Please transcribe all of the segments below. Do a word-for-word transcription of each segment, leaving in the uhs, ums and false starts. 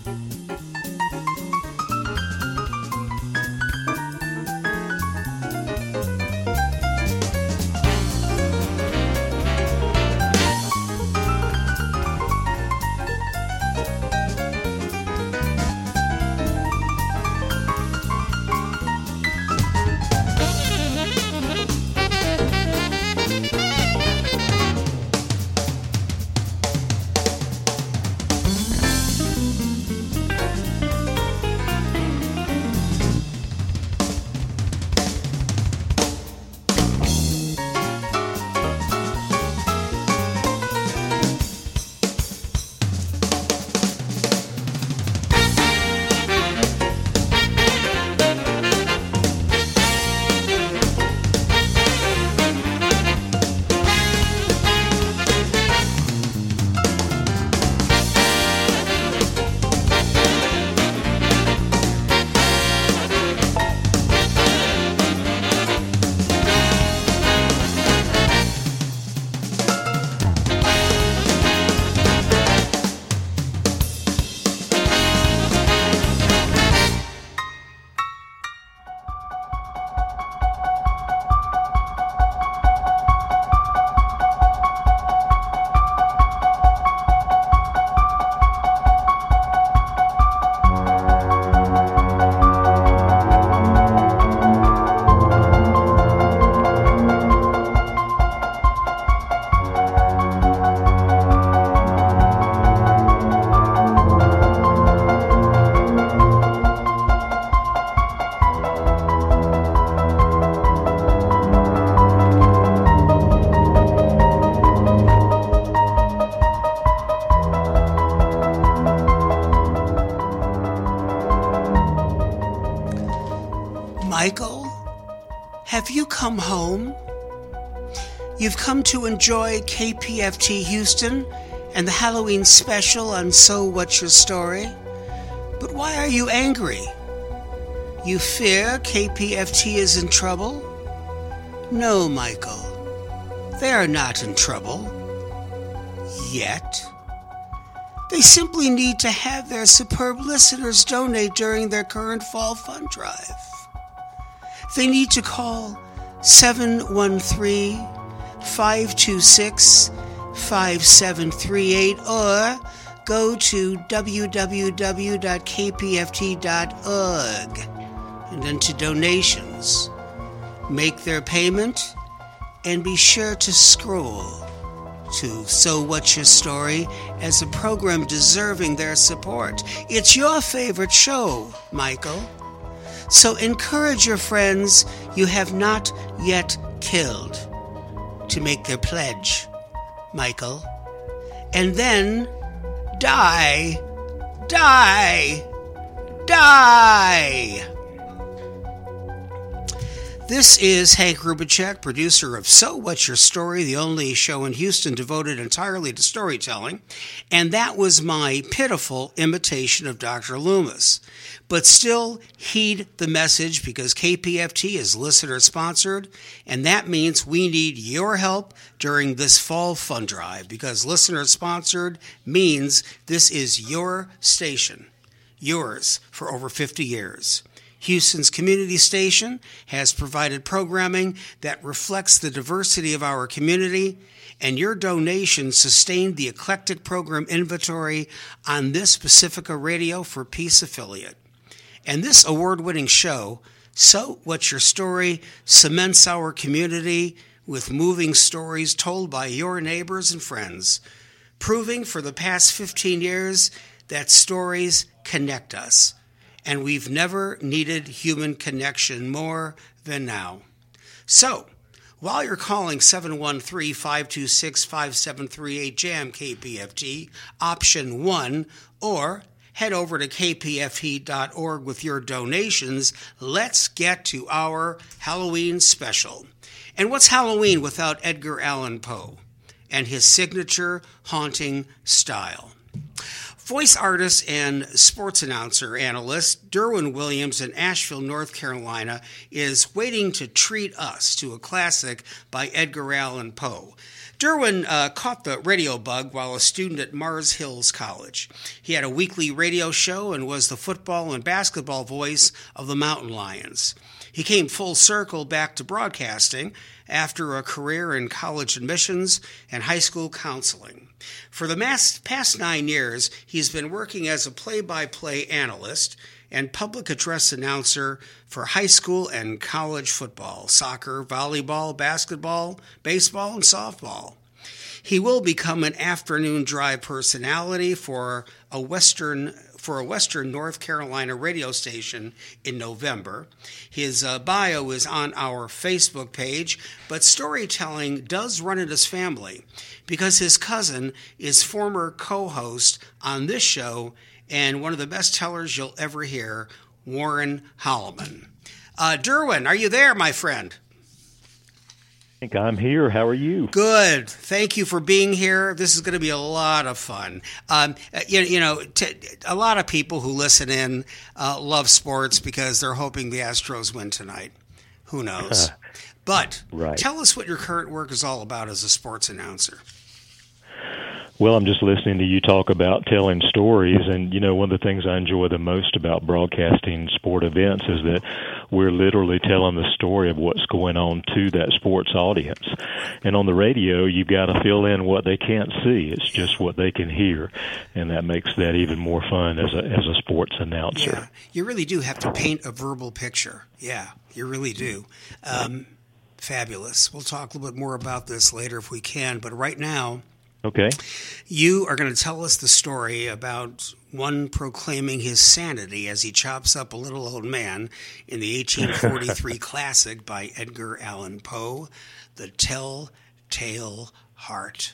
Michael, have you come home? You've come to enjoy K P F T Houston and the Halloween special on So What's Your Story? But why are you angry? You fear K P F T is in trouble? No, Michael. They are not in trouble. Yet. They simply need to have their superb listeners donate during their current fall fund drive. They need to call seven one three, five two six, five seven three eight or go to w w w dot k p f t dot org and enter donations. Make their payment and be sure to scroll to So What's Your Story as a program deserving their support. It's your favorite show, Michael. So encourage your friends you have not yet killed to make their pledge, Michael. And then die, die, die. This is Hank Rubicek, producer of So What's Your Story, the only show in Houston devoted entirely to storytelling. And that was my pitiful imitation of Doctor Loomis. But still, heed the message because K P F T is listener-sponsored, and that means we need your help during this fall fund drive because listener-sponsored means this is your station, yours for over fifty years. Houston's community station has provided programming that reflects the diversity of our community, and your donation sustained the eclectic program inventory on this Pacifica Radio for Peace affiliate. And this award-winning show, So What's Your Story, cements our community with moving stories told by your neighbors and friends, proving for the past fifteen years that stories connect us. And we've never needed human connection more than now. So, while you're calling seven one three, five two six, five seven three eight JAM K P F T, option one, or head over to k p f t dot org with your donations, let's get to our Halloween special. And what's Halloween without Edgar Allan Poe and his signature haunting style? Voice artist and sports announcer analyst Derwin Williams in Asheville, North Carolina, is waiting to treat us to a classic by Edgar Allan Poe. Derwin uh, caught the radio bug while a student at Mars Hills College. He had a weekly radio show and was the football and basketball voice of the Mountain Lions. He came full circle back to broadcasting after a career in college admissions and high school counseling. For the past nine years, he's been working as a play-by-play analyst and public address announcer for high school and college football, soccer, volleyball, basketball, baseball, and softball. He will become an afternoon drive personality for a Western for a Western North Carolina radio station in November. His uh, bio is on our Facebook page, but storytelling does run in his family because his cousin is former co-host on this show and one of the best tellers you'll ever hear, Warren Holloman. Uh, Derwin, are you there, my friend? I think I'm here. How are you? Good. Thank you for being here. This is going to be a lot of fun. Um, you, you know, t- a lot of people who listen in uh, love sports because they're hoping the Astros win tonight. Who knows? But right. Tell us what your current work is all about as a sports announcer. Well, I'm just listening to you talk about telling stories, and, you know, one of the things I enjoy the most about broadcasting sport events is that we're literally telling the story of what's going on to that sports audience. And on the radio, you've got to fill in what they can't see. It's just what they can hear, and that makes that even more fun as a as a sports announcer. Yeah, you really do have to paint a verbal picture. Yeah, you really do. Um, fabulous. We'll talk a little bit more about this later if we can, but right now, okay. You are going to tell us the story about one proclaiming his sanity as he chops up a little old man in the eighteen forty-three classic by Edgar Allan Poe, The Tell-Tale Heart.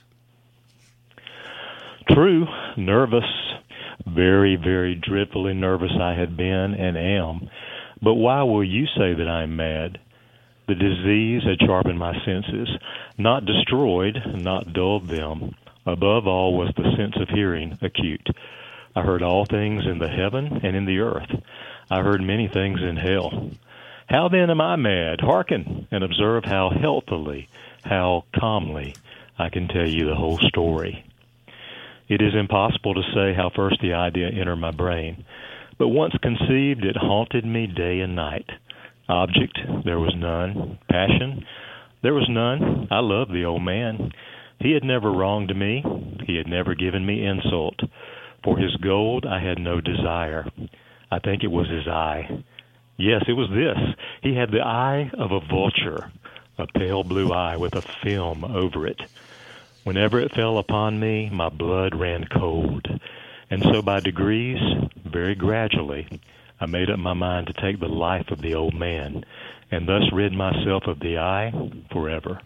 True. Nervous. Very, very dreadfully nervous I had been and am. But why will you say that I'm mad? The disease had sharpened my senses, not destroyed, not dulled them. Above all was the sense of hearing acute. I heard all things in the heaven and in the earth. I heard many things in hell. How then am I mad? Hearken and observe how healthily, how calmly I can tell you the whole story. It is impossible to say how first the idea entered my brain, but once conceived, it haunted me day and night. Object, there was none. Passion, there was none. I loved the old man. He had never wronged me. He had never given me insult. For his gold I had no desire. I think it was his eye. Yes, it was this. He had the eye of a vulture, a pale blue eye with a film over it. Whenever it fell upon me, my blood ran cold. And so by degrees, very gradually, I made up my mind to take the life of the old man, and thus rid myself of the eye forever.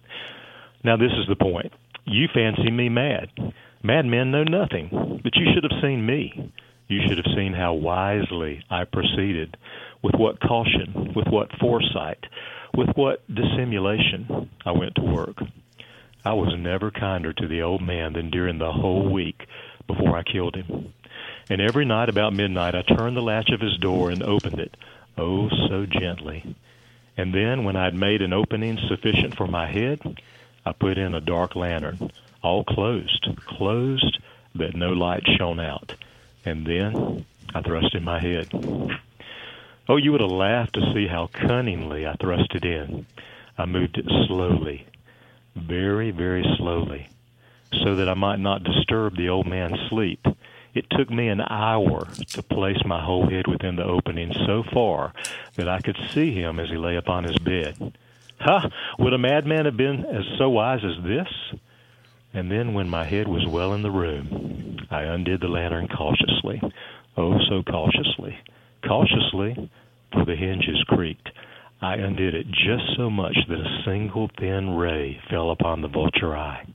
Now this is the point. You fancy me mad. Madmen know nothing, but you should have seen me. You should have seen how wisely I proceeded, with what caution, with what foresight, with what dissimulation I went to work. I was never kinder to the old man than during the whole week before I killed him. And every night about midnight, I turned the latch of his door and opened it, oh, so gently. And then, when I'd made an opening sufficient for my head, I put in a dark lantern, all closed, closed, that no light shone out. And then I thrust in my head. Oh, you would have laughed to see how cunningly I thrust it in. I moved it slowly, very, very slowly, so that I might not disturb the old man's sleep. It took me an hour to place my whole head within the opening so far that I could see him as he lay upon his bed. Ha! Would a madman have been as so wise as this? And then when my head was well in the room, I undid the lantern cautiously, oh, so cautiously, cautiously, for the hinges creaked. I undid it just so much that a single thin ray fell upon the vulture eye.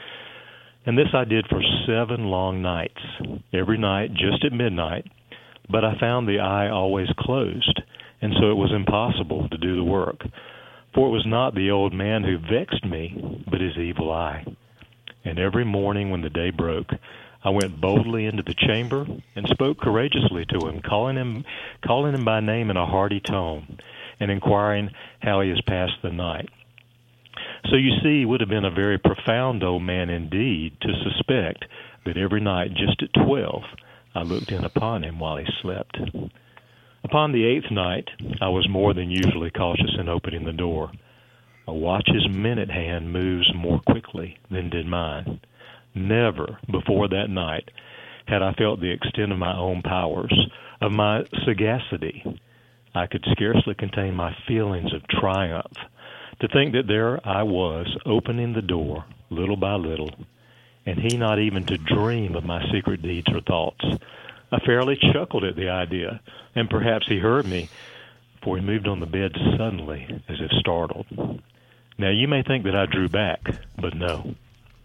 And this I did for seven long nights, every night just at midnight, but I found the eye always closed, and so it was impossible to do the work. For it was not the old man who vexed me, but his evil eye. And every morning when the day broke, I went boldly into the chamber and spoke courageously to him, calling him, calling him by name in a hearty tone, and inquiring how he has passed the night. So you see, he would have been a very profound old man indeed to suspect that every night just at twelve I looked in upon him while he slept. Upon the eighth night, I was more than usually cautious in opening the door. A watch's minute hand moves more quickly than did mine. Never before that night had I felt the extent of my own powers, of my sagacity. I could scarcely contain my feelings of triumph to think that there I was, opening the door little by little, and he not even to dream of my secret deeds or thoughts. I fairly chuckled at the idea, and perhaps he heard me, for he moved on the bed suddenly, as if startled. Now you may think that I drew back, but no.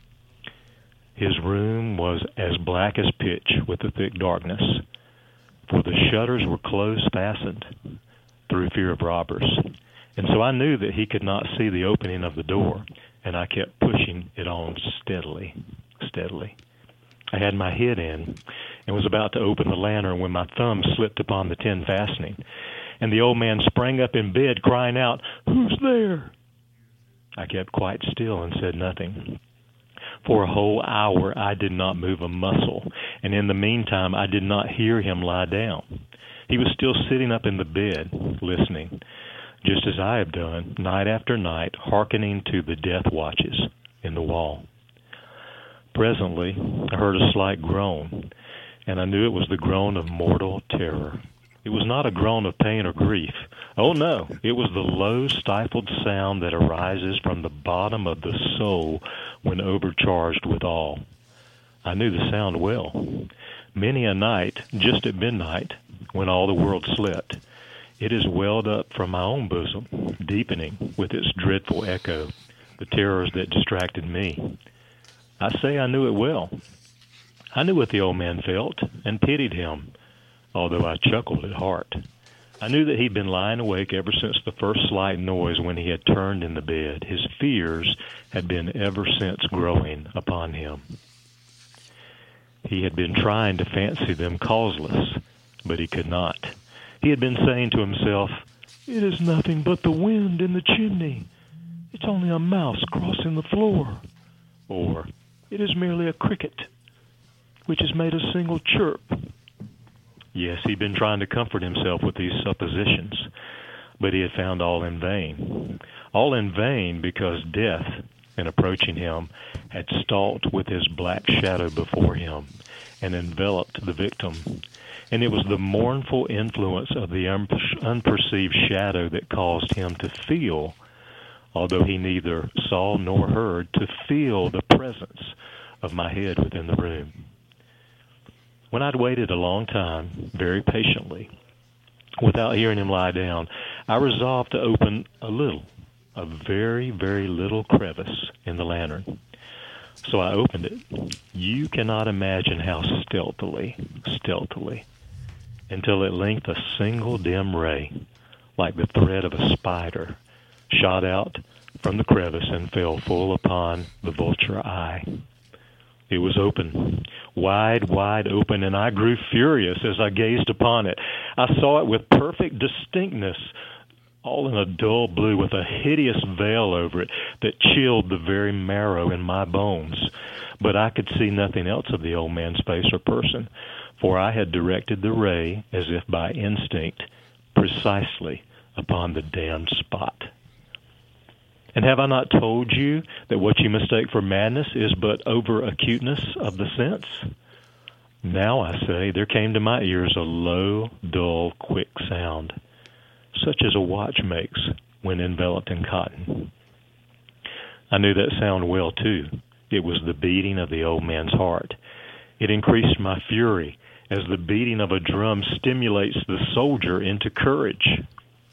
His room was as black as pitch with the thick darkness, for the shutters were close fastened through fear of robbers. And so I knew that he could not see the opening of the door, and I kept pushing it on steadily, steadily. I had my head in and was about to open the lantern when my thumb slipped upon the tin fastening, and the old man sprang up in bed, crying out, "Who's there?" I kept quite still and said nothing. For a whole hour I did not move a muscle, and in the meantime I did not hear him lie down. He was still sitting up in the bed, listening, just as I have done, night after night, hearkening to the death watches in the wall. Presently, I heard a slight groan, and I knew it was the groan of mortal terror. It was not a groan of pain or grief. Oh, no, it was the low, stifled sound that arises from the bottom of the soul when overcharged with awe. I knew the sound well. Many a night, just at midnight, when all the world slept, it has welled up from my own bosom, deepening with its dreadful echo the terrors that distracted me. I say I knew it well. I knew what the old man felt, and pitied him, although I chuckled at heart. I knew that he'd been lying awake ever since the first slight noise when he had turned in the bed. His fears had been ever since growing upon him. He had been trying to fancy them causeless, but he could not. He had been saying to himself, "It is nothing but the wind in the chimney. It's only a mouse crossing the floor." Or, "It is merely a cricket, which has made a single chirp." Yes, he'd been trying to comfort himself with these suppositions, but he had found all in vain. All in vain because death, in approaching him, had stalked with his black shadow before him and enveloped the victim. And it was the mournful influence of the un- unperceived shadow that caused him to feel, although he neither saw nor heard, to feel the presence of my head within the room. When I'd waited a long time, very patiently, without hearing him lie down, I resolved to open a little, a very, very little crevice in the lantern. So I opened it. You cannot imagine how stealthily, stealthily, until at length a single dim ray, like the thread of a spider, shot out from the crevice and fell full upon the vulture eye. It was open, wide, wide open, and I grew furious as I gazed upon it. I saw it with perfect distinctness, all in a dull blue with a hideous veil over it that chilled the very marrow in my bones. But I could see nothing else of the old man's face or person, for I had directed the ray, as if by instinct, precisely upon the damned spot. And have I not told you that what you mistake for madness is but over-acuteness of the sense? Now, I say, there came to my ears a low, dull, quick sound, such as a watch makes when enveloped in cotton. I knew that sound well, too. It was the beating of the old man's heart. It increased my fury, as the beating of a drum stimulates the soldier into courage.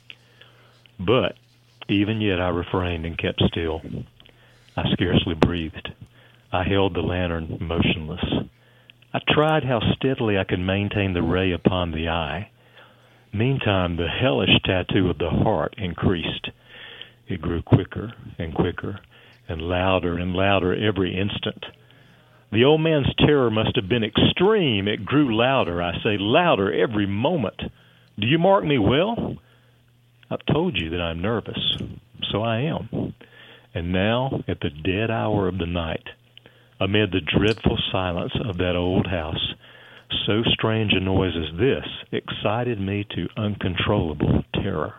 But even yet I refrained and kept still. I scarcely breathed. I held the lantern motionless. I tried how steadily I could maintain the ray upon the eye. Meantime, the hellish tattoo of the heart increased. It grew quicker and quicker and louder and louder every instant. The old man's terror must have been extreme. It grew louder, I say, louder every moment. Do you mark me well? I've told you that I'm nervous, so I am. And now, at the dead hour of the night, amid the dreadful silence of that old house, so strange a noise as this excited me to uncontrollable terror.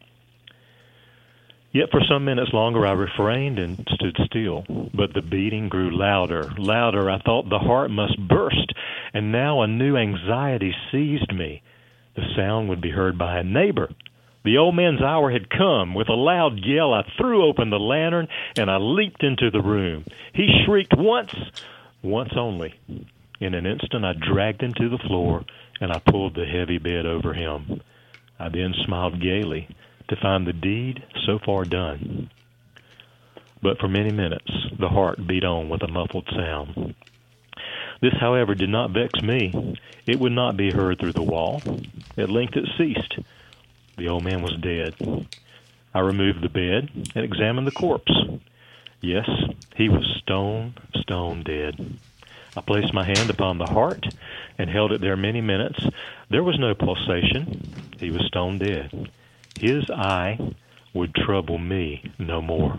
Yet for some minutes longer I refrained and stood still, but the beating grew louder, louder. I thought the heart must burst, and now a new anxiety seized me. The sound would be heard by a neighbor. The old man's hour had come. With a loud yell, I threw open the lantern, and I leaped into the room. He shrieked once, once only. In an instant, I dragged him to the floor, and I pulled the heavy bed over him. I then smiled gaily to find the deed so far done. But for many minutes, the heart beat on with a muffled sound. This, however, did not vex me. It would not be heard through the wall. At length it ceased. The old man was dead. I removed the bed and examined the corpse. Yes, he was stone, stone dead. I placed my hand upon the heart and held it there many minutes. There was no pulsation. He was stone dead. His eye would trouble me no more.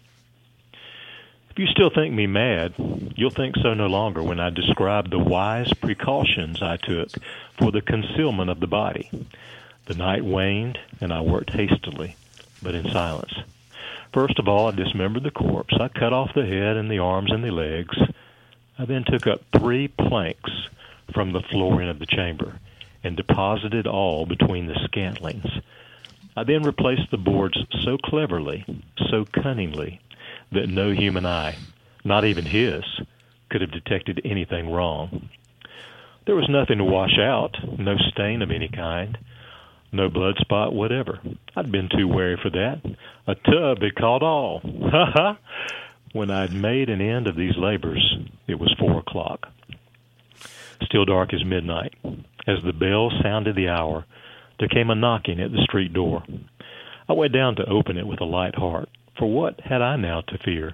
If you still think me mad, you'll think so no longer when I describe the wise precautions I took for the concealment of the body. The night waned, and I worked hastily, but in silence. First of all, I dismembered the corpse. I cut off the head and the arms and the legs. I then took up three planks from the flooring of the chamber and deposited all between the scantlings. I then replaced the boards so cleverly, so cunningly, that no human eye, not even his, could have detected anything wrong. There was nothing to wash out, no stain of any kind, no blood spot whatever. I'd been too wary for that. A tub had caught all. Ha ha! When I'd made an end of these labors, it was four o'clock. Still dark as midnight. As the bell sounded the hour, there came a knocking at the street door. I went down to open it with a light heart, for what had I now to fear?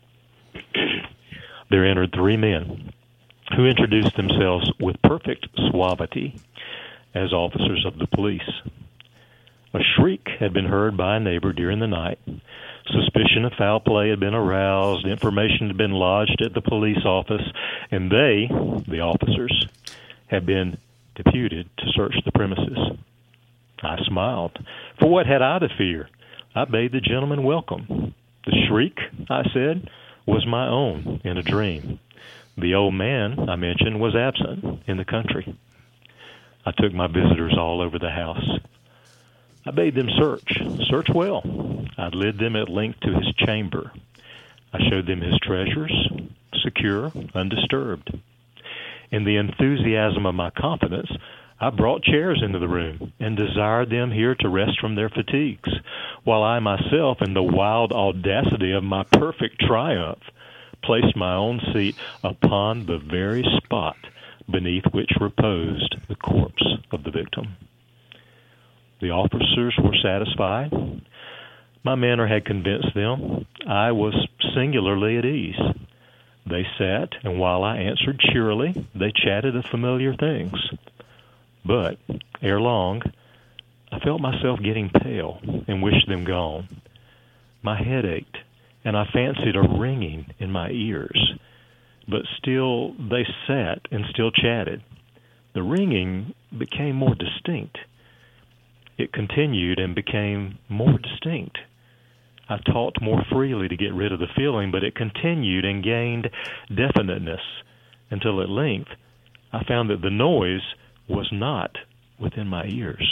There entered three men, who introduced themselves with perfect suavity as officers of the police. A shriek had been heard by a neighbor during the night. Suspicion of foul play had been aroused. Information had been lodged at the police office, and they, the officers, had been deputed to search the premises. I smiled. For what had I to fear? I bade the gentleman welcome. The shriek, I said, was my own in a dream. The old man, I mentioned, was absent in the country. I took my visitors all over the house. I bade them search, search well. I led them at length to his chamber. I showed them his treasures, secure, undisturbed. In the enthusiasm of my confidence, I brought chairs into the room and desired them here to rest from their fatigues, while I myself, in the wild audacity of my perfect triumph, placed my own seat upon the very spot beneath which reposed the corpse of the victim. The officers were satisfied. My manner had convinced them. I was singularly at ease. They sat, and while I answered cheerily, they chatted of familiar things. But, ere long, I felt myself getting pale and wished them gone. My head ached, and I fancied a ringing in my ears. But still they sat and still chatted. The ringing became more distinct. It continued and became more distinct. I talked more freely to get rid of the feeling, but it continued and gained definiteness until at length I found that the noise was not within my ears.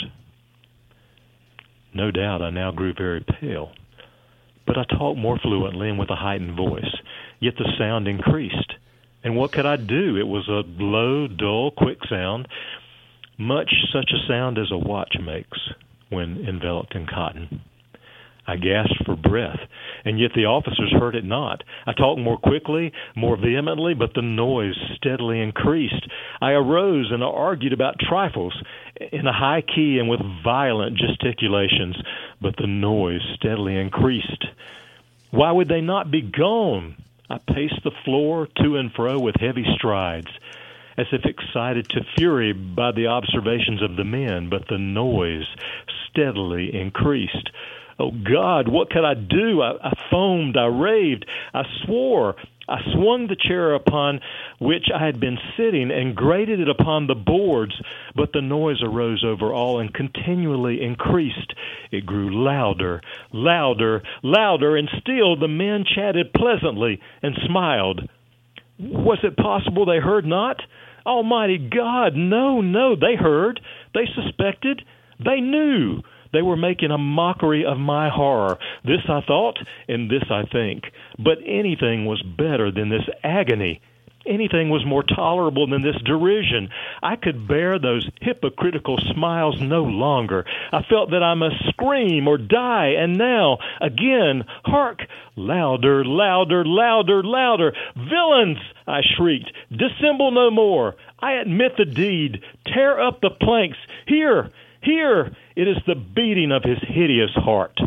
No doubt I now grew very pale, but I talked more fluently and with a heightened voice, yet the sound increased. And what could I do? It was a low, dull, quick sound, much such a sound as a watch makes when enveloped in cotton. I gasped for breath, and yet the officers heard it not. I talked more quickly, more vehemently, but the noise steadily increased. I arose and argued about trifles in a high key and with violent gesticulations, but the noise steadily increased. Why would they not be gone? I paced the floor to and fro with heavy strides, as if excited to fury by the observations of the men, but the noise steadily increased. Oh, God, what could I do? I, I foamed, I raved, I swore. I swung the chair upon which I had been sitting and grated it upon the boards, but the noise arose over all and continually increased. It grew louder, louder, louder, and still the men chatted pleasantly and smiled. Was it possible they heard not? Almighty God, no, no, they heard, they suspected, they knew. They were making a mockery of my horror. This I thought, and this I think. But anything was better than this agony. Anything was more tolerable than this derision. I could bear those hypocritical smiles no longer. I felt that I must scream or die, and now, again, hark! Louder, louder, louder, louder! Villains! I shrieked. Dissemble no more. I admit the deed. Tear up the planks. Here! Here, it is the beating of his hideous heart.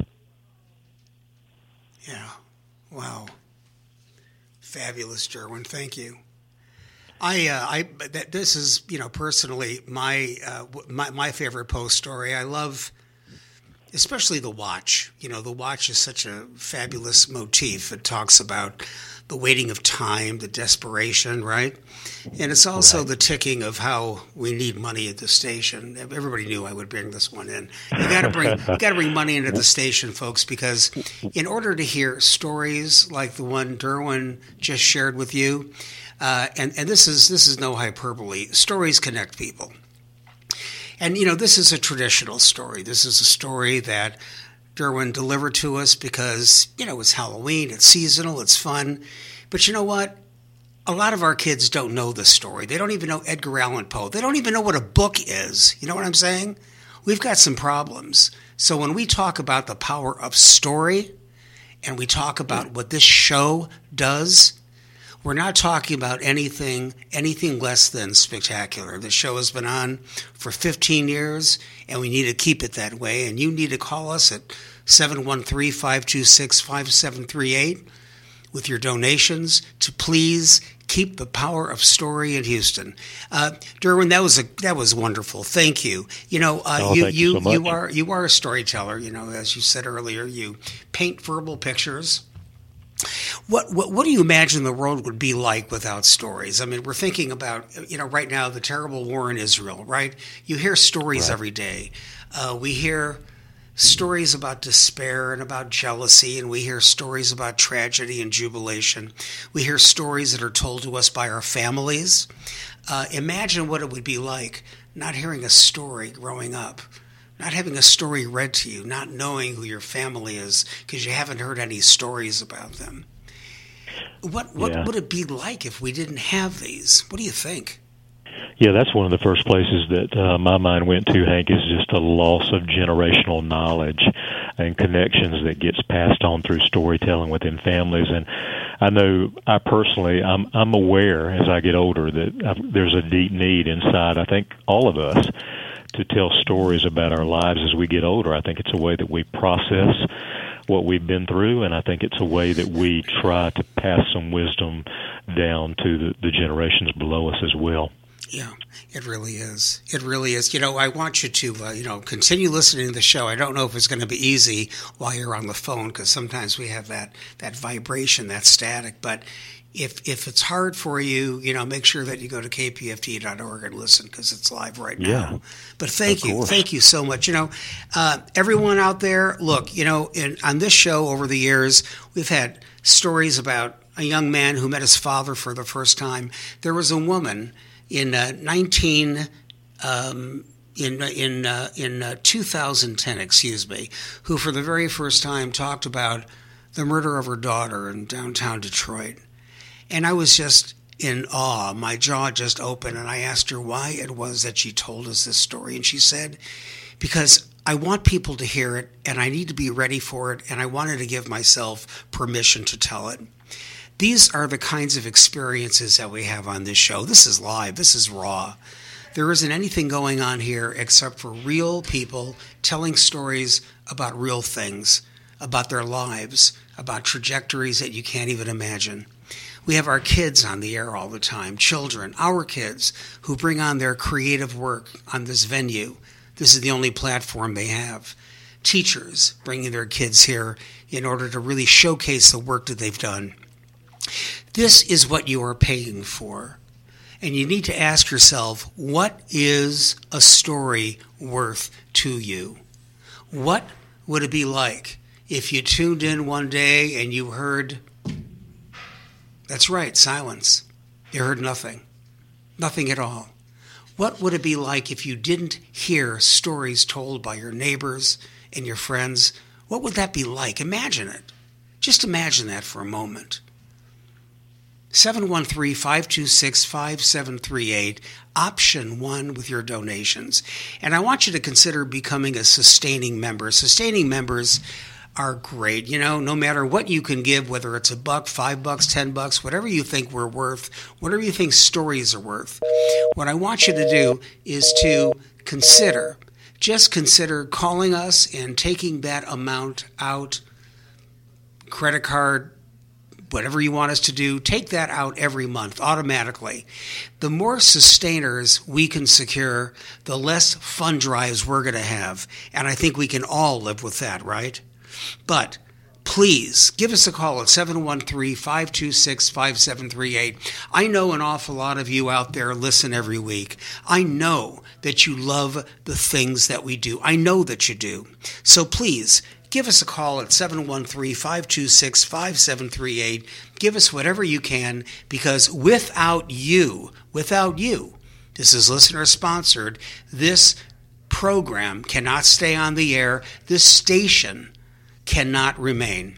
Yeah. Wow. Fabulous, Derwin. Thank you. I, uh, I, that, this is, you know, personally my, uh, my, my favorite Poe story. I love, especially the watch. You know, the watch is such a fabulous motif. It talks about the waiting of time, the desperation, right? And it's also right. the ticking of how we need money at the station. Everybody knew I would bring this one in. You got to bring, you got to bring money into the station, folks, because in order to hear stories like the one Derwin just shared with you, uh, and and this is this is no hyperbole. Stories connect people, and you know this is a traditional story. This is a story that Derwin delivered to us because, you know, it's Halloween, it's seasonal, it's fun. But you know what? A lot of our kids don't know this story. They don't even know Edgar Allan Poe. They don't even know what a book is. You know what I'm saying? We've got some problems. So when we talk about the power of story and we talk about what this show does, we're not talking about anything anything less than spectacular. The show has been on for fifteen years, and we need to keep it that way. And you need to call us at seven one three, five two six, five seven three eight with your donations to please keep the power of story in Houston. Uh, Derwin, that was a that was wonderful. Thank you. You know, uh, oh, you thank you you, so much. you are you are a storyteller. You know, as you said earlier, you paint verbal pictures. What, what what do you imagine the world would be like without stories? I mean, we're thinking about, you know, right now, the terrible war in Israel, right? You hear stories right. every day. Uh, we hear stories about despair and about jealousy, and we hear stories about tragedy and jubilation. We hear stories that are told to us by our families. Uh, imagine what it would be like not hearing a story growing up. Not having a story read to you, not knowing who your family is because you haven't heard any stories about them. What what yeah. would it be like if we didn't have these? What do you think? Yeah, that's one of the first places that uh, my mind went to, Hank, is just a loss of generational knowledge and connections that gets passed on through storytelling within families. And I know I personally, I'm, I'm aware as I get older that I've, there's a deep need inside, I think, all of us, to tell stories about our lives as we get older. I think it's a way that we process what we've been through, and I think it's a way that we try to pass some wisdom down to the, the generations below us as well. Yeah, it really is. It really is. You know, I want you to, uh, you know, continue listening to the show. I don't know if it's going to be easy while you're on the phone because sometimes we have that, that vibration, that static, but If if it's hard for you, you know, make sure that you go to K P F T dot org and listen because it's live right now. Yeah, but thank you. Thank you so much. You know, uh, everyone out there, look, you know, in, on this show over the years, we've had stories about a young man who met his father for the first time. There was a woman in uh, nineteen um, in in uh, in uh, two thousand ten, excuse me, who for the very first time talked about the murder of her daughter in downtown Detroit. And I was just in awe. My jaw just opened, and I asked her why it was that she told us this story. And she said, because I want people to hear it, and I need to be ready for it, and I wanted to give myself permission to tell it. These are the kinds of experiences that we have on this show. This is live. This is raw. There isn't anything going on here except for real people telling stories about real things, about their lives, about trajectories that you can't even imagine. We have our kids on the air all the time, children, our kids, who bring on their creative work on this venue. This is the only platform they have. Teachers bringing their kids here in order to really showcase the work that they've done. This is what you are paying for. And you need to ask yourself, what is a story worth to you? What would it be like if you tuned in one day and you heard, that's right, silence. You heard nothing. Nothing at all. What would it be like if you didn't hear stories told by your neighbors and your friends? What would that be like? Imagine it. Just imagine that for a moment. seven one three, five two six, five seven three eight, option one with your donations. And I want you to consider becoming a sustaining member. Sustaining members are great. You know, no matter what you can give, whether it's a buck, five bucks, ten bucks, whatever you think we're worth, whatever you think stories are worth. What I want you to do is to consider, just consider calling us and taking that amount out, credit card, whatever you want us to do, take that out every month automatically. The more sustainers we can secure, the less fund drives we're going to have. And I think we can all live with that, right? But please give us a call at seven one three, five two six, five seven three eight. I know an awful lot of you out there listen every week. I know that you love the things that we do. I know that you do. So please, give us a call at seven one three, five two six, five seven three eight. Give us whatever you can, because without you, without you, this is listener sponsored, this program cannot stay on the air. This station cannot remain.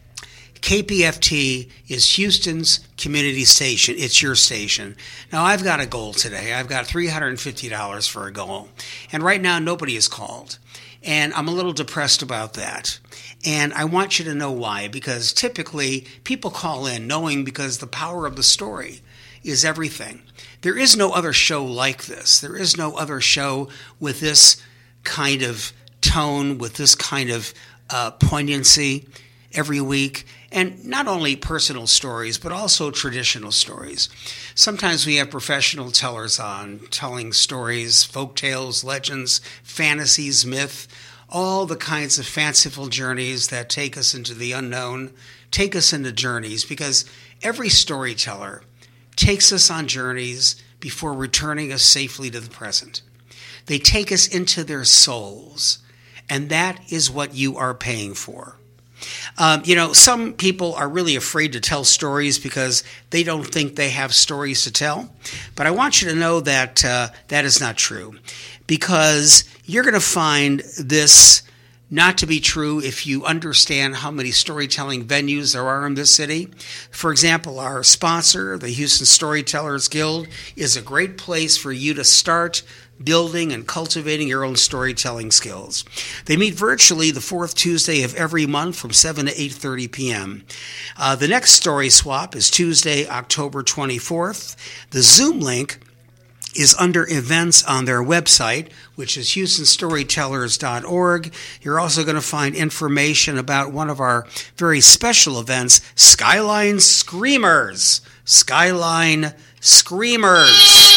K P F T is Houston's community station. It's your station. Now, I've got a goal today. I've got three hundred fifty dollars for a goal. And right now, nobody is called. And I'm a little depressed about that. And I want you to know why, because typically people call in knowing because the power of the story is everything. There is no other show like this. There is no other show with this kind of tone, with this kind of uh, poignancy every week. And not only personal stories, but also traditional stories. Sometimes we have professional tellers on, telling stories, folk tales, legends, fantasies, myth, all the kinds of fanciful journeys that take us into the unknown, take us into journeys, because every storyteller takes us on journeys before returning us safely to the present. They take us into their souls, and that is what you are paying for. Um, you know, some people are really afraid to tell stories because they don't think they have stories to tell. But I want you to know that uh, that is not true, because you're going to find this not to be true if you understand how many storytelling venues there are in this city. For example, our sponsor, the Houston Storytellers Guild, is a great place for you to start building and cultivating your own storytelling skills. They meet virtually the fourth Tuesday of every month from seven to eight thirty p.m. Uh, the next story swap is Tuesday, October twenty-fourth. The Zoom link is under events on their website, which is houston storytellers dot org. You're also going to find information about one of our very special events, Skyline Screamers. Skyline Screamers.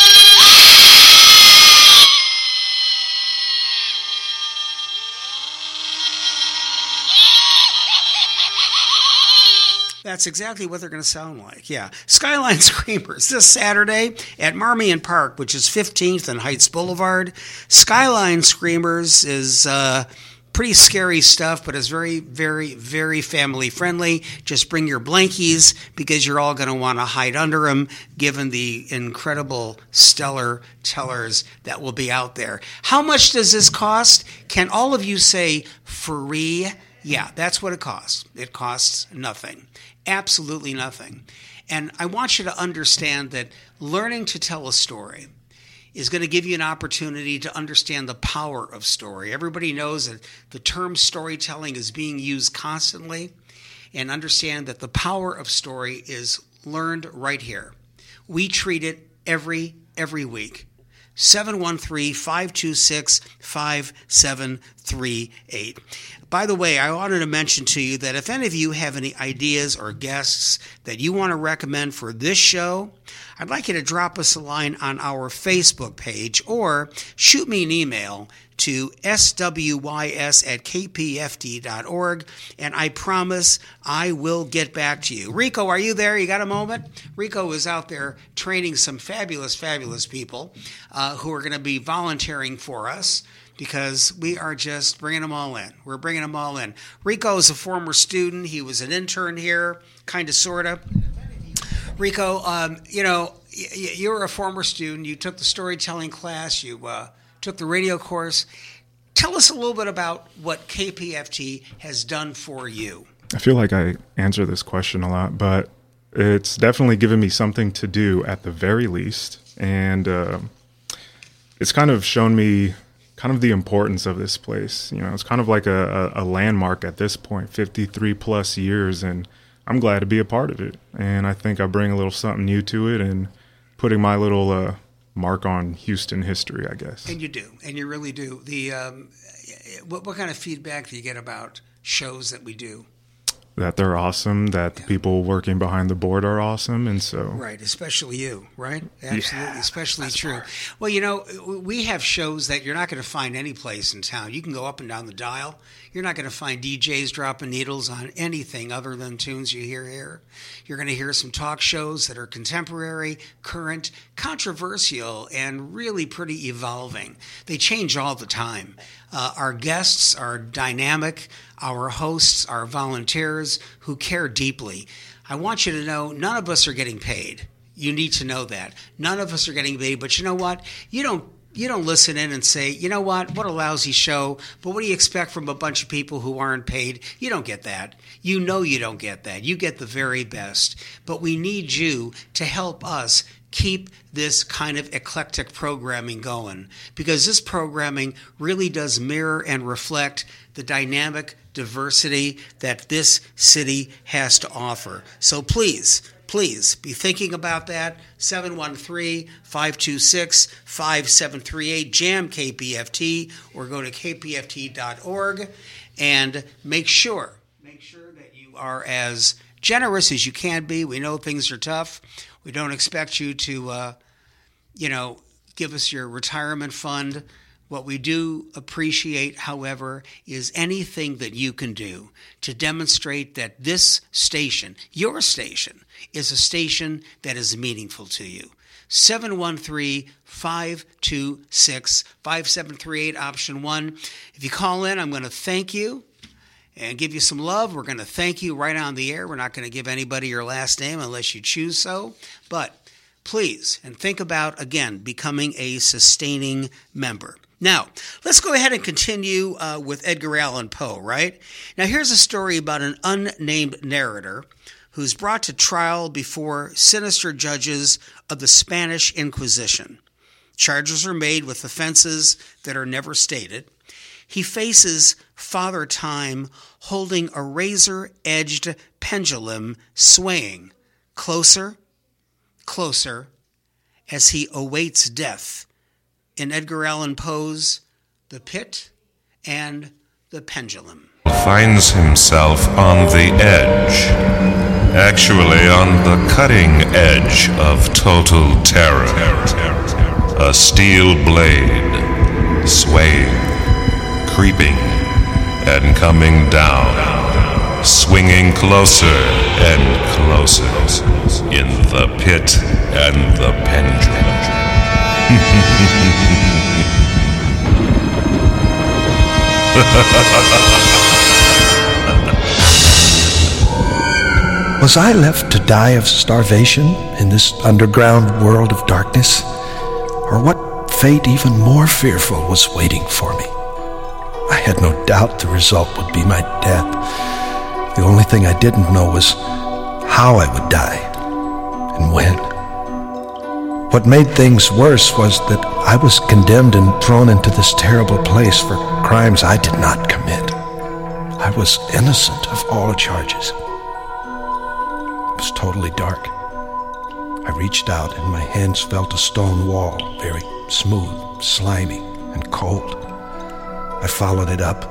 That's exactly what they're going to sound like. Yeah. Skyline Screamers this Saturday at Marmion Park, which is fifteenth and Heights Boulevard. Skyline Screamers is uh, pretty scary stuff, but it's very, very, very family friendly. Just bring your blankies because you're all going to want to hide under them, given the incredible stellar tellers that will be out there. How much does this cost? Can all of you say free? Yeah, that's what it costs. It costs nothing. Absolutely nothing. And I want you to understand that learning to tell a story is going to give you an opportunity to understand the power of story. Everybody knows that the term storytelling is being used constantly, and understand that the power of story is learned right here. We treat it every, every week. seven one three, five two six, five seven three eight. By the way, I wanted to mention to you that if any of you have any ideas or guests that you want to recommend for this show, I'd like you to drop us a line on our Facebook page or shoot me an email to s w y s at k p f t dot org, and I promise I will get back to you. Rico, are you there? You got a moment? Rico is out there training some fabulous, fabulous people uh, who are going to be volunteering for us, because we are just bringing them all in. We're bringing them all in. Rico is a former student. He was an intern here, kind of, sort of. Rico, um, you know, y- you were a former student. You took the storytelling class. You uh, took the radio course. Tell us a little bit about what K P F T has done for you. I feel like I answer this question a lot, but it's definitely given me something to do at the very least. And uh, it's kind of shown me kind of the importance of this place. You know, it's kind of like a, a, a landmark at this point, fifty-three plus years, and I'm glad to be a part of it. And I think I bring a little something new to it and putting my little uh, mark on Houston history, I guess. And you do, and you really do. The um, what, what kind of feedback do you get about shows that we do? That they're awesome, that the yeah. people working behind the board are awesome, and so... Right, especially you, right? Absolutely, yeah, especially true. Part. Well, you know, we have shows that you're not going to find any place in town. You can go up and down the dial. You're not going to find D Js dropping needles on anything other than tunes you hear here. You're going to hear some talk shows that are contemporary, current, controversial, and really pretty evolving. They change all the time. Uh, our guests are dynamic. Our hosts are volunteers who care deeply. I want you to know none of us are getting paid. You need to know that. None of us are getting paid, but you know what? You don't you don't listen in and say, you know what, what a lousy show, but what do you expect from a bunch of people who aren't paid? You don't get that. You know you don't get that. You get the very best. But we need you to help us keep this kind of eclectic programming going, because this programming really does mirror and reflect the dynamic diversity that this city has to offer. So please, please be thinking about that. seven one three, five two six, five seven three eight, jam K P F T, or go to k p f t dot org and make sure, make sure that you are as generous as you can be. We know things are tough. We don't expect you to, uh, you know, give us your retirement fund. What we do appreciate, however, is anything that you can do to demonstrate that this station, your station, is a station that is meaningful to you. seven one three, five two six, five seven three eight, option one. If you call in, I'm going to thank you and give you some love. We're going to thank you right on the air. We're not going to give anybody your last name unless you choose so. But please, and think about, again, becoming a sustaining member. Now, let's go ahead and continue uh, with Edgar Allan Poe, right? Now, here's a story about an unnamed narrator who's brought to trial before sinister judges of the Spanish Inquisition. Charges are made with offenses that are never stated. He faces Father Time holding a razor-edged pendulum swaying closer, closer, as he awaits death in Edgar Allan Poe's The Pit and the Pendulum. Finds himself on the edge, actually on the cutting edge of total terror. A steel blade swaying, creeping, and coming down, swinging closer and closer in the pit and the pendulum. Was I left to die of starvation in this underground world of darkness? Or what fate even more fearful was waiting for me? I had no doubt the result would be my death. The only thing I didn't know was how I would die and when. What made things worse was that I was condemned and thrown into this terrible place for crimes I did not commit. I was innocent of all charges. It was totally dark. I reached out and my hands felt a stone wall, very smooth, slimy, and cold. I followed it up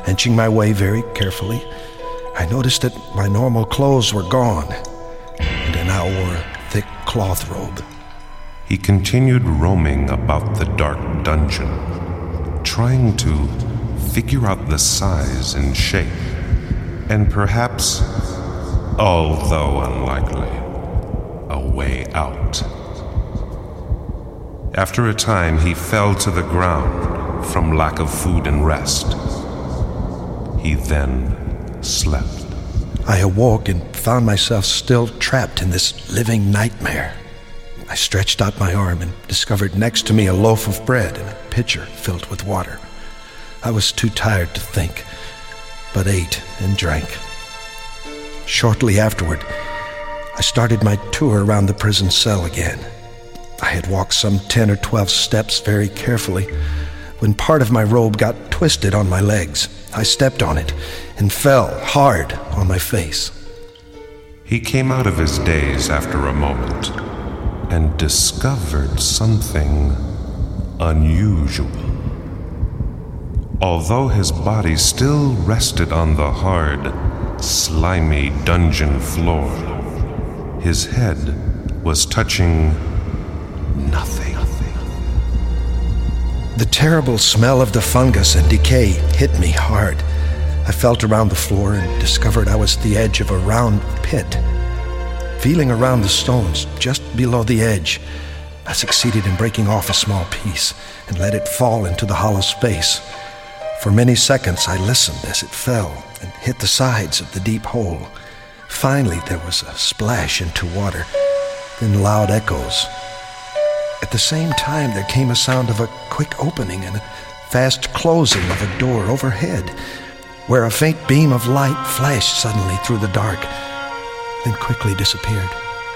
Inching my way very carefully, I noticed that my normal clothes were gone, and I now wore a thick cloth robe. He continued roaming about the dark dungeon, trying to figure out the size and shape, and perhaps, although unlikely, a way out. After a time, he fell to the ground from lack of food and rest. He then slept. I awoke and found myself still trapped in this living nightmare. I stretched out my arm and discovered next to me a loaf of bread and a pitcher filled with water. I was too tired to think, but ate and drank. Shortly afterward, I started my tour around the prison cell again. I had walked some ten or twelve steps very carefully when part of my robe got twisted on my legs. I stepped on it and fell hard on my face. He came out of his daze after a moment and discovered something unusual. Although his body still rested on the hard, slimy dungeon floor, his head was touching nothing. The terrible smell of the fungus and decay hit me hard. I felt around the floor and discovered I was at the edge of a round pit. Feeling around the stones just below the edge, I succeeded in breaking off a small piece and let it fall into the hollow space. For many seconds I listened as it fell and hit the sides of the deep hole. Finally there was a splash into water, then loud echoes. At the same time, there came a sound of a quick opening and a fast closing of a door overhead, where a faint beam of light flashed suddenly through the dark, then quickly disappeared.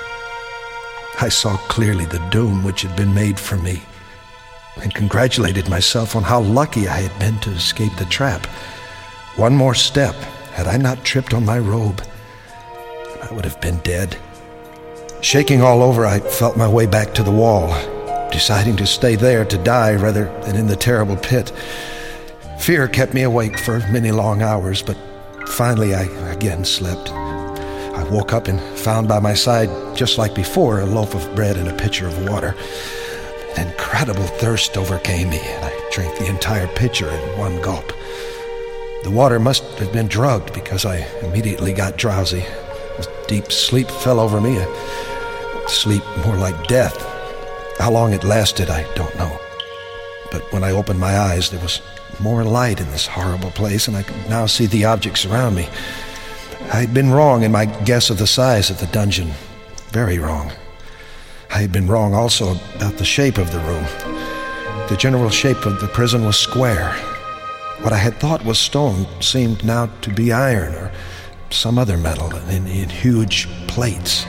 I saw clearly the doom which had been made for me, and congratulated myself on how lucky I had been to escape the trap. One more step, had I not tripped on my robe, I would have been dead. Shaking all over, I felt my way back to the wall, deciding to stay there to die rather than in the terrible pit. Fear kept me awake for many long hours, but finally I again slept. I woke up and found by my side, just like before, a loaf of bread and a pitcher of water. An incredible thirst overcame me, and I drank the entire pitcher in one gulp. The water must have been drugged because I immediately got drowsy. A deep sleep fell over me, a sleep more like death. How long it lasted, I don't know. But when I opened my eyes, there was more light in this horrible place, and I could now see the objects around me. I had been wrong in my guess of the size of the dungeon. Very wrong. I had been wrong also about the shape of the room. The general shape of the prison was square. What I had thought was stone seemed now to be iron or some other metal in, in huge plates.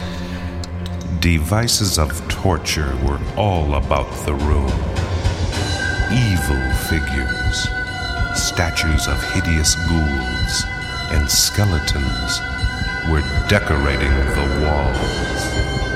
Devices of torture were all about the room. Evil figures, statues of hideous ghouls, and skeletons were decorating the walls.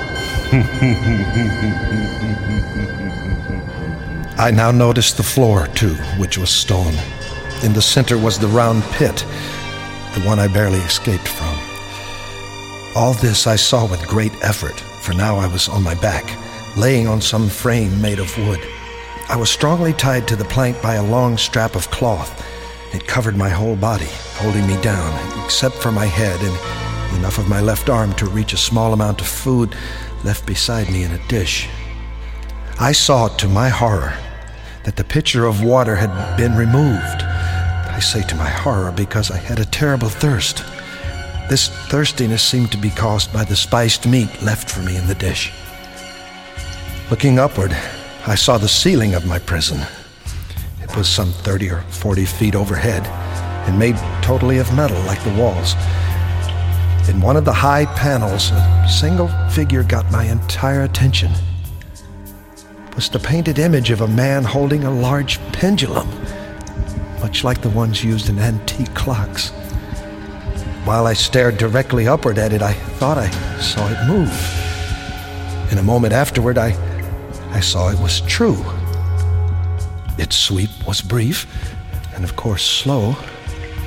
I now noticed the floor, too, which was stone. In the center was the round pit, the one I barely escaped from. All this I saw with great effort, for now I was on my back, laying on some frame made of wood. I was strongly tied to the plank by a long strap of cloth. It covered my whole body, holding me down, except for my head and enough of my left arm to reach a small amount of food left beside me in a dish. I saw, to my horror, that the pitcher of water had been removed. I say to my horror because I had a terrible thirst. This thirstiness seemed to be caused by the spiced meat left for me in the dish. Looking upward, I saw the ceiling of my prison. It was some thirty or forty feet overhead and made totally of metal like the walls. In one of the high panels, a single figure got my entire attention. It was the painted image of a man holding a large pendulum, much like the ones used in antique clocks. While I stared directly upward at it, I thought I saw it move. In a moment afterward, I, I saw it was true. Its sweep was brief and, of course, slow,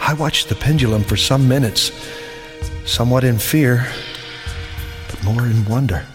I watched the pendulum for some minutes, somewhat in fear, but more in wonder.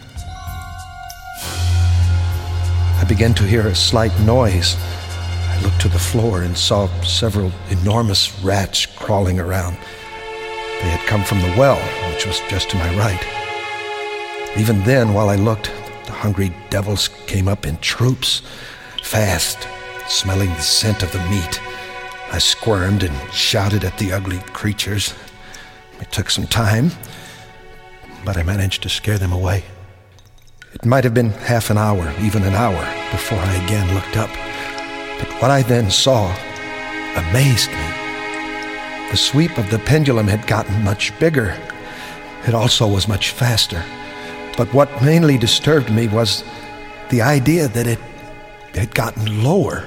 I began to hear a slight noise. I looked to the floor and saw several enormous rats crawling around. They had come from the well, which was just to my right. Even then, while I looked, the hungry devils came up in troops, fast, smelling the scent of the meat. I squirmed and shouted at the ugly creatures. It took some time, but I managed to scare them away. It might have been half an hour, even an hour, before I again looked up. But what I then saw amazed me. The sweep of the pendulum had gotten much bigger. It also was much faster. But what mainly disturbed me was the idea that it had gotten lower.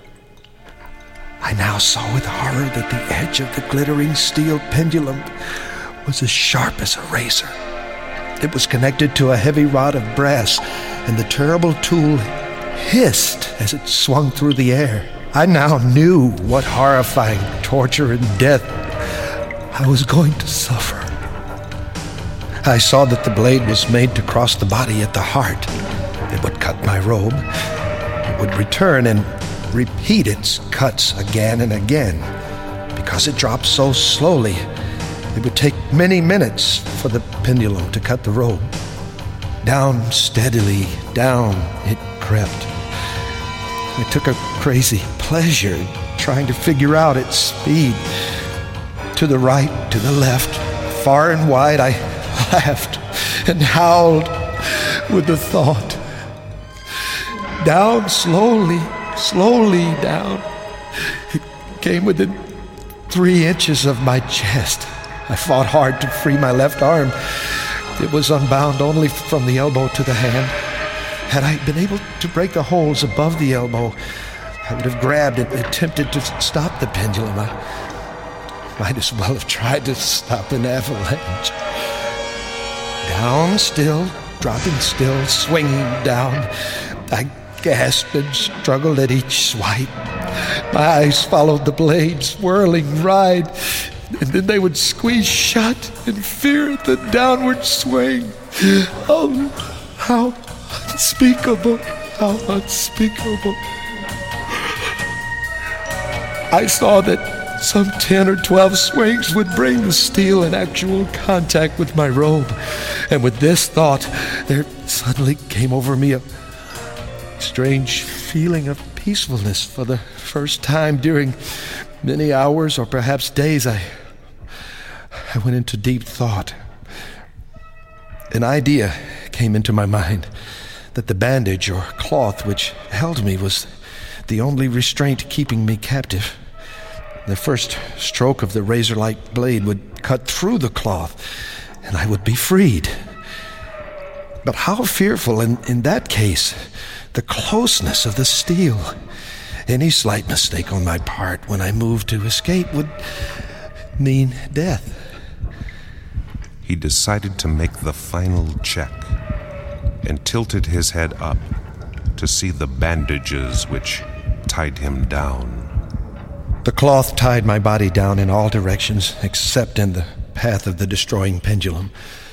I now saw with horror that the edge of the glittering steel pendulum was as sharp as a razor. It was connected to a heavy rod of brass, and the terrible tool hissed as it swung through the air. I now knew what horrifying torture and death I was going to suffer. I saw that the blade was made to cross the body at the heart. It would cut my robe. It would return and repeat its cuts again and again. Because it dropped so slowly, it would take many minutes for the pendulum to cut the robe. Down steadily, down it crept. I took a crazy pleasure in trying to figure out its speed. To the right, to the left, far and wide, I laughed and howled with the thought. Down slowly, slowly down. It came within three inches of my chest. I fought hard to free my left arm. It was unbound only from the elbow to the hand. Had I been able to break the holes above the elbow, I would have grabbed and attempted to stop the pendulum. I might as well have tried to stop an avalanche. Down still, dropping still, swinging down. I gasped and struggled at each swipe. My eyes followed the blade's whirling ride, and then they would squeeze shut in fear at the downward swing. Oh, how unspeakable, how unspeakable. I saw that some ten or twelve swings would bring the steel in actual contact with my robe. And with this thought, there suddenly came over me a strange feeling of peacefulness. For the first time during many hours or perhaps days, I, I went into deep thought. An idea came into my mind that the bandage or cloth which held me was the only restraint keeping me captive. The first stroke of the razor-like blade would cut through the cloth, and I would be freed. But how fearful, in, in that case, the closeness of the steel. Any slight mistake on my part when I moved to escape would mean death. He decided to make the final check and tilted his head up to see the bandages which tied him down. The cloth tied my body down in all directions except in the path of the destroying pendulum.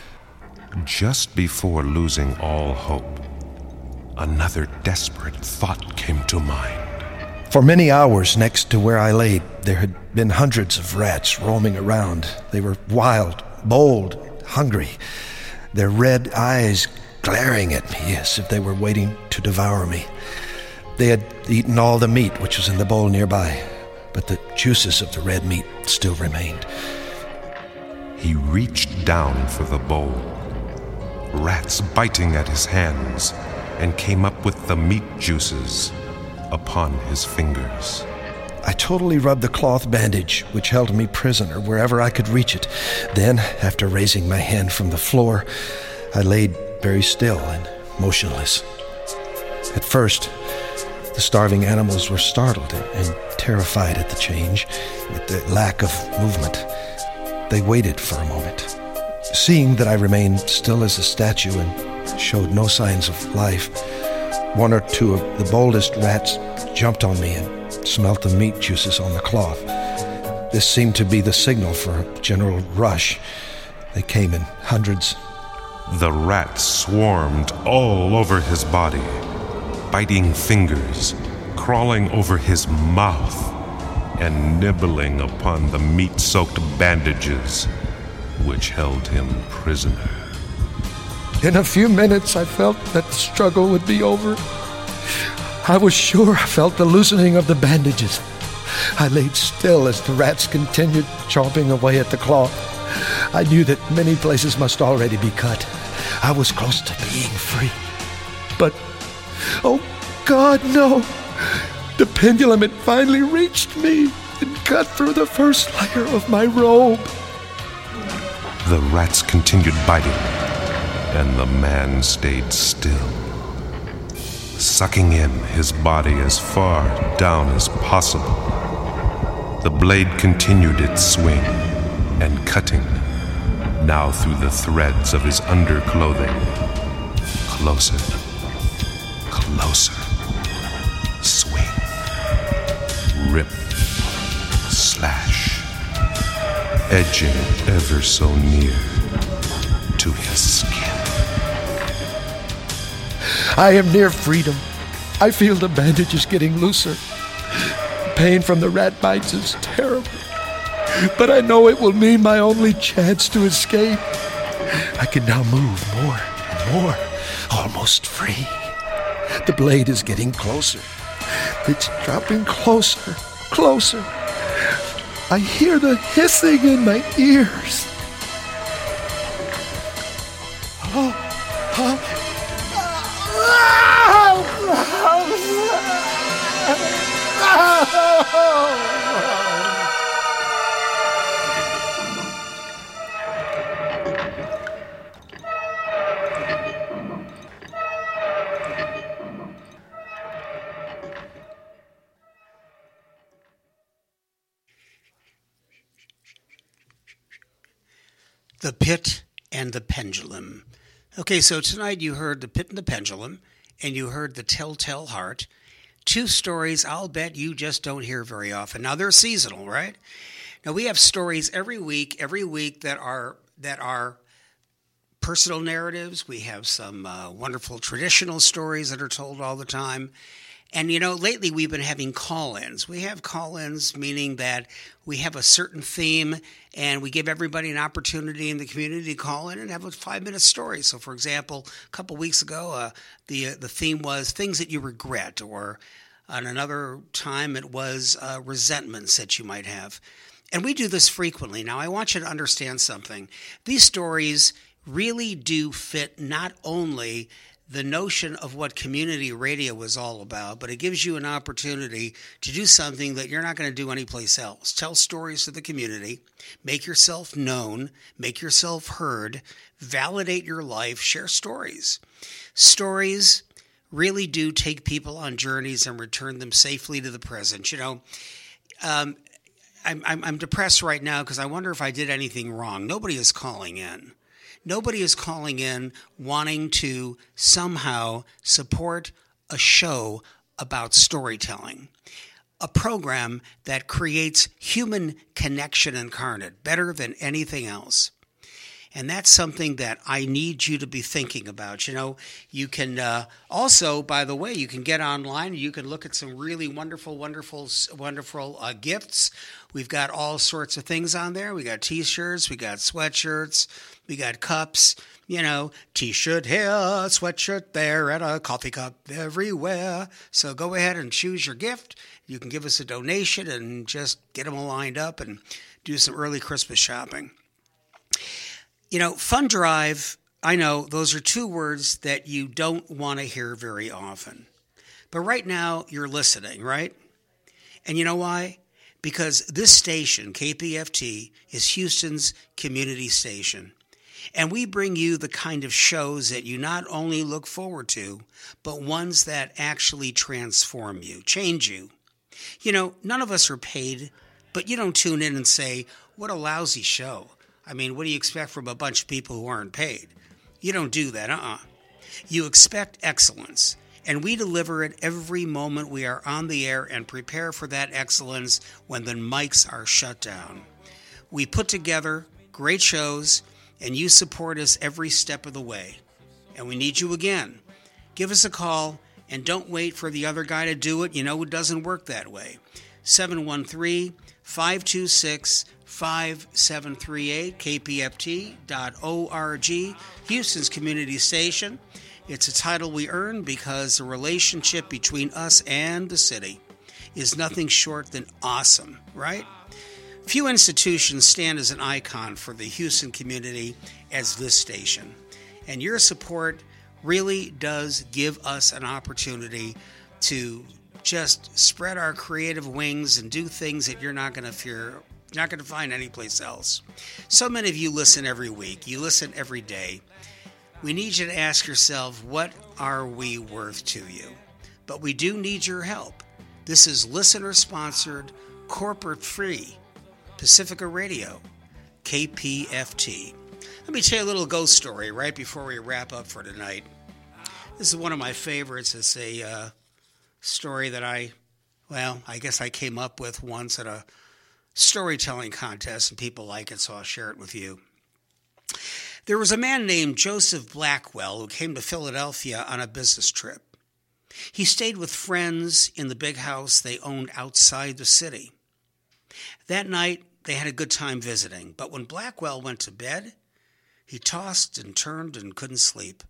Just before losing all hope, another desperate thought came to mind. For many hours next to where I lay, there had been hundreds of rats roaming around. They were wild, bold, hungry, their red eyes glaring at me as if they were waiting to devour me. They had eaten all the meat which was in the bowl nearby, but the juices of the red meat still remained. He reached down for the bowl, rats biting at his hands, and came up with the meat juices upon his fingers. I totally rubbed the cloth bandage which held me prisoner wherever I could reach it. Then, after raising my hand from the floor, I laid very still and motionless. At first, the starving animals were startled and, and terrified at the change, at the lack of movement. They waited for a moment. Seeing that I remained still as a statue and showed no signs of life, one or two of the boldest rats jumped on me and smelt the meat juices on the cloth. This seemed to be the signal for a general rush. They came in hundreds. The rats swarmed all over his body, biting fingers, crawling over his mouth, and nibbling upon the meat-soaked bandages which held him prisoner. In a few minutes, I felt that the struggle would be over. I was sure I felt the loosening of the bandages. I laid still as the rats continued chomping away at the cloth. I knew that many places must already be cut. I was close to being free. But, oh God, no! The pendulum had finally reached me and cut through the first layer of my robe. The rats continued biting, and the man stayed still, sucking in his body as far down as possible. The blade continued its swing and cutting, now through the threads of his underclothing. Closer, closer, swing, rip, slash, edging ever so near to his skin. I am near freedom. I feel the bandages getting looser. The pain from the rat bites is terrible, but I know it will mean my only chance to escape. I can now move more and more, almost free. The blade is getting closer. It's dropping closer, closer. I hear the hissing in my ears. Oh, oh. The Pit and the Pendulum. Okay, so tonight you heard The Pit and the Pendulum, and you heard The Telltale Heart. Two stories I'll bet you just don't hear very often. Now, they're seasonal, right? Now, we have stories every week, every week that are that are personal narratives. We have some uh, wonderful traditional stories that are told all the time. And, you know, lately we've been having call-ins. We have call-ins, meaning that we have a certain theme and we give everybody an opportunity in the community to call in and have a five-minute story. So, for example, a couple weeks ago, uh, the uh, the theme was things that you regret, or on another time it was uh, resentments that you might have. And we do this frequently. Now, I want you to understand something. These stories really do fit not only the notion of what community radio was all about, but it gives you an opportunity to do something that you're not going to do anyplace else. Tell stories to the community, make yourself known, make yourself heard, validate your life, share stories. Stories really do take people on journeys and return them safely to the present. You know, um, I'm, I'm, I'm depressed right now because I wonder if I did anything wrong. Nobody is calling in. Nobody is calling in wanting to somehow support a show about storytelling, a program that creates human connection incarnate better than anything else. And that's something that I need you to be thinking about. You know, you can uh, also, by the way, you can get online. You can look at some really wonderful, wonderful, wonderful uh, gifts. We've got all sorts of things on there. We got T-shirts. We got sweatshirts. We got cups. You know, T-shirt here, sweatshirt there, and a coffee cup everywhere. So go ahead and choose your gift. You can give us a donation and just get them all lined up and do some early Christmas shopping. You know, fund drive, I know those are two words that you don't want to hear very often. But right now, you're listening, right? And you know why? Because this station, K P F T, is Houston's community station. And we bring you the kind of shows that you not only look forward to, but ones that actually transform you, change you. You know, none of us are paid, but you don't tune in and say, what a lousy show. I mean, what do you expect from a bunch of people who aren't paid? You don't do that, uh-uh. You expect excellence, and we deliver it every moment we are on the air and prepare for that excellence when the mics are shut down. We put together great shows, and you support us every step of the way. And we need you again. Give us a call, and don't wait for the other guy to do it. You know it doesn't work that way. seven one three, five two six, five seven three eight, K P F T dot org, Houston's community station. It's a title we earned because the relationship between us and the city is nothing short than awesome, right? Few institutions stand as an icon for the Houston community as this station. And your support really does give us an opportunity to just spread our creative wings and do things that you're not going to fear, not going to find anyplace else. So many of you listen every week. You listen every day. We need you to ask yourself, what are we worth to you? But we do need your help. This is listener-sponsored, corporate-free Pacifica Radio, K P F T. Let me tell you a little ghost story right before we wrap up for tonight. This is one of my favorites. It's a uh, story that I, well, I guess I came up with once at a storytelling contest, and people like it, so I'll share it with you. There was a man named Joseph Blackwell who came to Philadelphia on a business trip. He stayed with friends in the big house they owned outside the city. That night, they had a good time visiting, but when Blackwell went to bed, he tossed and turned and couldn't sleep.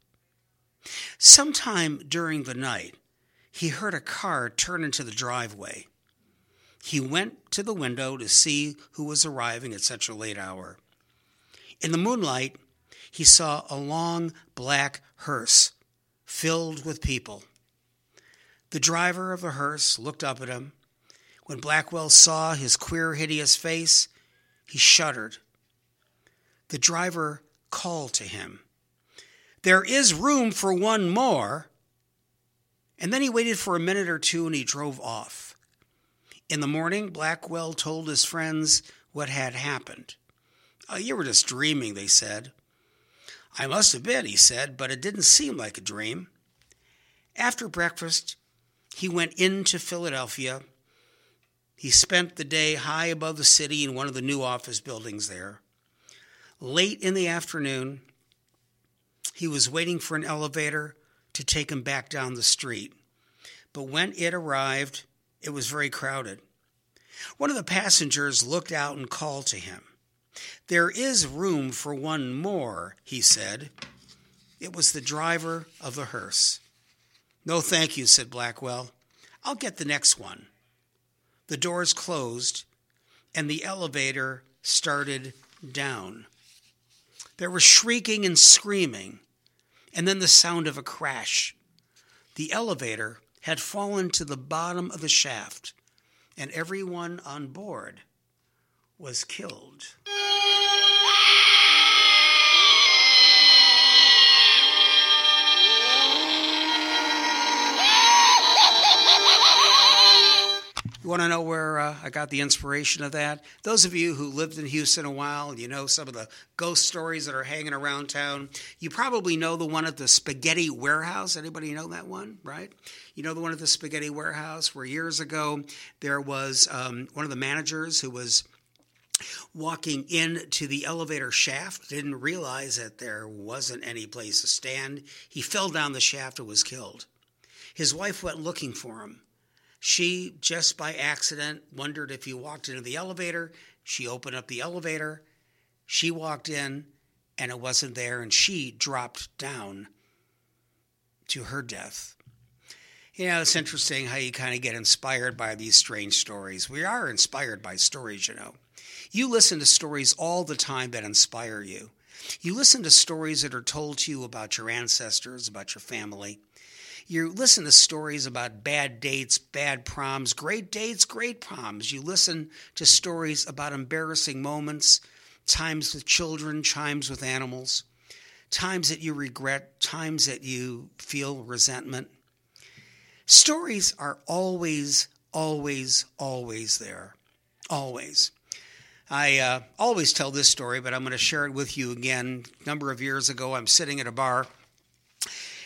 Sometime during the night, he heard a car turn into the driveway. He went to the window to see who was arriving at such a late hour. In the moonlight, he saw a long black hearse filled with people. The driver of the hearse looked up at him. When Blackwell saw his queer, hideous face, he shuddered. The driver called to him, "There is room for one more." And then he waited for a minute or two and he drove off. In the morning, Blackwell told his friends what had happened. "Oh, you were just dreaming," they said. "I must have been," he said, "but it didn't seem like a dream." After breakfast, he went into Philadelphia. He spent the day high above the city in one of the new office buildings there. Late in the afternoon, he was waiting for an elevator to take him back down the street. But when it arrived, it was very crowded. One of the passengers looked out and called to him. "There is room for one more," he said. It was the driver of the hearse. "No, thank you," said Blackwell. "I'll get the next one." The doors closed, and the elevator started down. There was shrieking and screaming, and then the sound of a crash. The elevator had fallen to the bottom of the shaft, and everyone on board was killed. You want to know where uh, I got the inspiration of that? Those of you who lived in Houston a while, you know some of the ghost stories that are hanging around town. You probably know the one at the Spaghetti Warehouse. Anybody know that one, right? You know the one at the Spaghetti Warehouse where years ago there was um, one of the managers who was walking into the elevator shaft, didn't realize that there wasn't any place to stand. He fell down the shaft and was killed. His wife went looking for him. She, just by accident, wondered if he walked into the elevator. She opened up the elevator. She walked in, and it wasn't there, and she dropped down to her death. You know, it's interesting how you kind of get inspired by these strange stories. We are inspired by stories, you know. You listen to stories all the time that inspire you. You listen to stories that are told to you about your ancestors, about your family. You listen to stories about bad dates, bad proms, great dates, great proms. You listen to stories about embarrassing moments, times with children, times with animals, times that you regret, times that you feel resentment. Stories are always, always, always there. Always. I uh, always tell this story, but I'm going to share it with you again. A number of years ago, I'm sitting at a bar,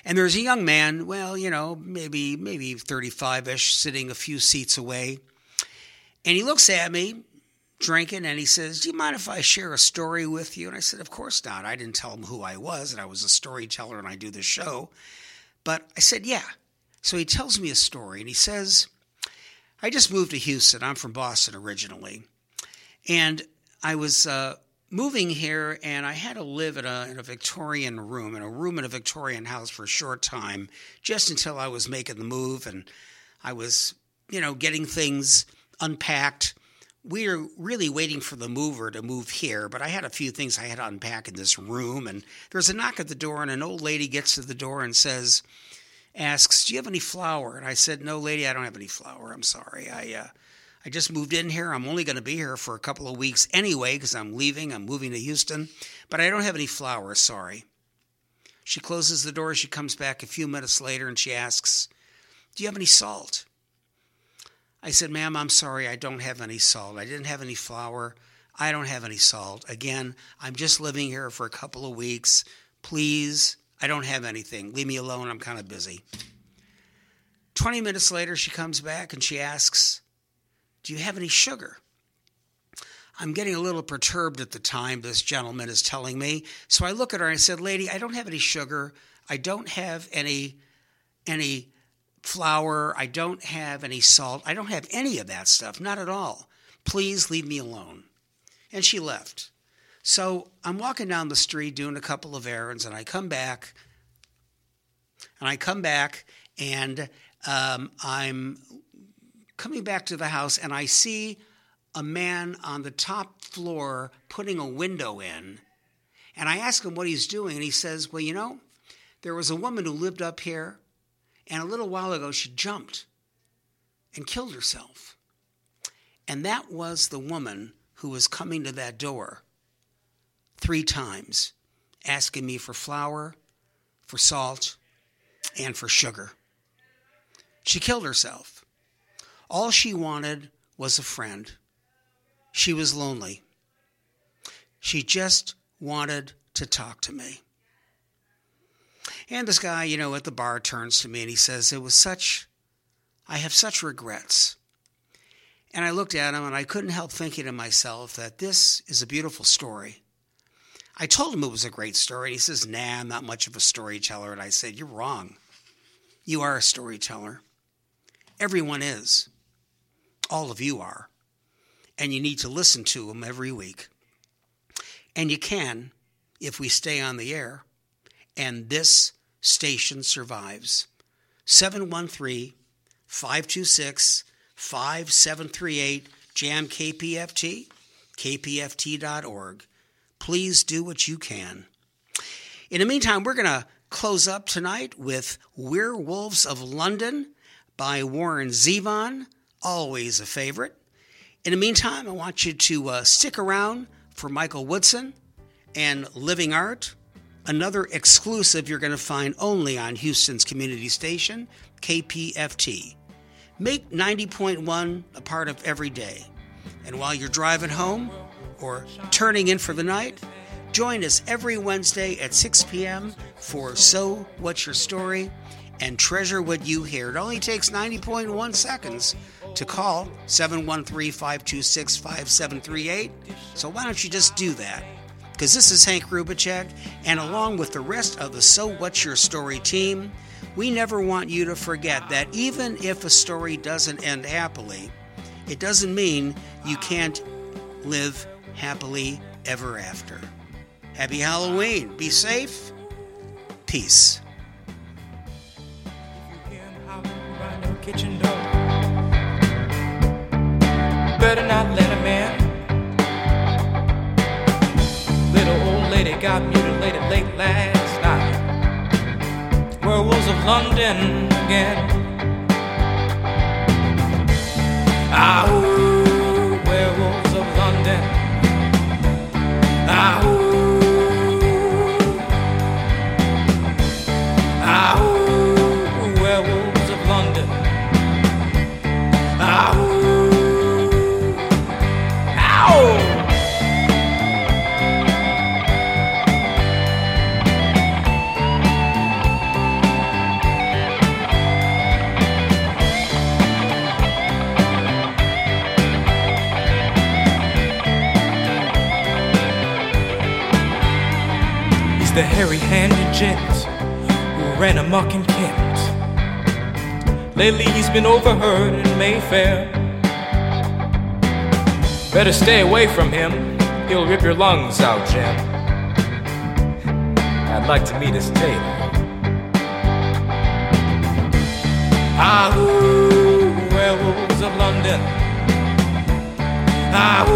And there's a young man, well, you know, maybe maybe thirty-five-ish, sitting a few seats away. And he looks at me, drinking, and he says, do you mind if I share a story with you? And I said, of course not. I didn't tell him who I was, and I was a storyteller, and I do this show. But I said, yeah. So he tells me a story, and he says, I just moved to Houston. I'm from Boston originally. And I was uh, moving here, and I had to live in a, in a Victorian room, in a room in a Victorian house for a short time, just until I was making the move, and I was, you know, getting things unpacked. We were really waiting for the mover to move here, but I had a few things I had to unpack in this room, and there's a knock at the door, and an old lady gets to the door and says, asks, do you have any flour? And I said, no, lady, I don't have any flour. I'm sorry. I uh, I just moved in here. I'm only going to be here for a couple of weeks anyway because I'm leaving. I'm moving to Houston, but I don't have any flour. Sorry. She closes the door. She comes back a few minutes later, and she asks, do you have any salt? I said, ma'am, I'm sorry. I don't have any salt. I didn't have any flour. I don't have any salt. Again, I'm just living here for a couple of weeks. Please, I don't have anything. Leave me alone. I'm kind of busy. twenty minutes later, she comes back and she asks, do you have any sugar? I'm getting a little perturbed at the time, this gentleman is telling me. So I look at her and I said, lady, I don't have any sugar. I don't have any, any flour. I don't have any salt. I don't have any of that stuff. Not at all. Please leave me alone. And she left. So I'm walking down the street doing a couple of errands, and I come back, and I come back, and um, I'm coming back to the house, and I see a man on the top floor putting a window in, and I ask him what he's doing, and he says, well, you know, there was a woman who lived up here, and a little while ago she jumped and killed herself. And that was the woman who was coming to that door three times, asking me for flour, for salt, and for sugar. She killed herself. All she wanted was a friend. She was lonely. She just wanted to talk to me. And this guy, you know, at the bar turns to me and he says, it was such, I have such regrets. And I looked at him and I couldn't help thinking to myself that this is a beautiful story. I told him it was a great story. And he says, nah, I'm not much of a storyteller. And I said, you're wrong. You are a storyteller. Everyone is. All of you are. And you need to listen to them every week. And you can if we stay on the air. And this station survives. seven one three, five two six, five seven three eight, jam K P F T, K P F T dot org. Please do what you can. In the meantime, we're going to close up tonight with Werewolves of London by Warren Zevon, always a favorite. In the meantime, I want you to uh, stick around for Michael Woodson and Living Art, another exclusive you're going to find only on Houston's community station, K P F T. Make ninety point one a part of every day. And while you're driving home or turning in for the night, join us every Wednesday at six p.m. for So What's Your Story? And treasure what you hear. It only takes ninety point one seconds to call seven one three, five two six, five seven three eight. So why don't you just do that? Because this is Hank Rubicek, and along with the rest of the So What's Your Story team, we never want you to forget that even if a story doesn't end happily, it doesn't mean you can't live happily ever after. Happy Halloween. Be safe. Peace. Kitchen door. Better not let him in. Little old lady got mutilated late last night. Werewolves of London again. Ah, ooh, werewolves of London. Ah, ooh. Ah, ooh, werewolves of London. Ah, ooh. Ow! He's the hairy-handed gent who ran amok in Kent. Lately he's been overheard in Mayfair. Better stay away from him, he'll rip your lungs out, Jim. I'd like to meet his tailor. Ah, ooh, werewolves of London. Ah,